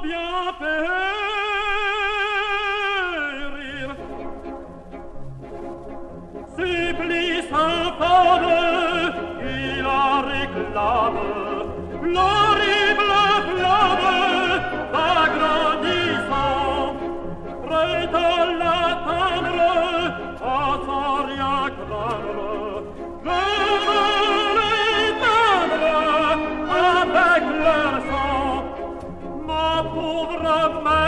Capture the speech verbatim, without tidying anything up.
bien périr. Supplice infâme, il la réclame, l'horrible flamme s'agrandissant, prête à l'atteindre, à sans rien craindre. Je veux l'éteindre avec leur sang, ma pauvre mère.